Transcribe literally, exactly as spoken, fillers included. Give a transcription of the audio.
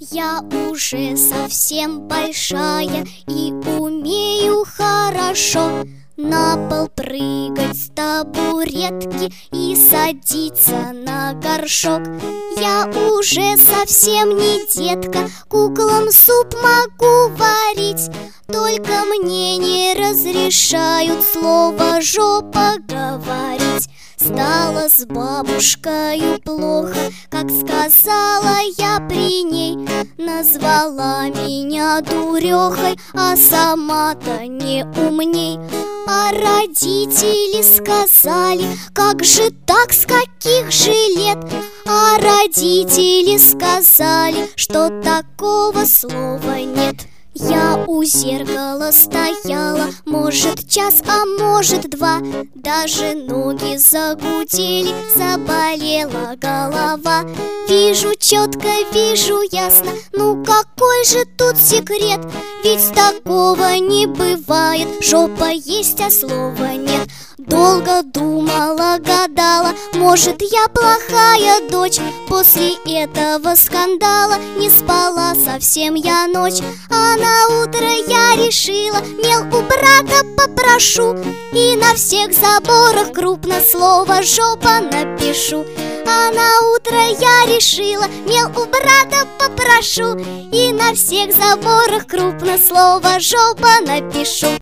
Я уже совсем большая и умею хорошо на пол прыгать с табуретки и садиться на горшок. Я уже совсем не детка, куклам суп могу варить, только мне не разрешают слово «жопа» говорить. Стало с бабушкою плохо, как сказала я при ней. Назвала меня дурехой, а сама-то не умней. А родители сказали: как же так, с каких же лет? А родители сказали, что такого слова нет. Я у зеркала стояла, может, час, а может, два. Даже ноги загудели, заболела голова. Вижу четко, вижу ясно, ну какой же тут секрет? Ведь такого не бывает, жопа есть, а слова нет. Долго думала, гадала, может, я плохая дочь. После этого скандала не спала совсем я ночь. А на утро я решила, мел у брата попрошу, и на всех заборах крупно слово «жопа» напишу. А на утро я решила, мел у брата попрошу, и на всех заборах крупно слово «жопа» напишу.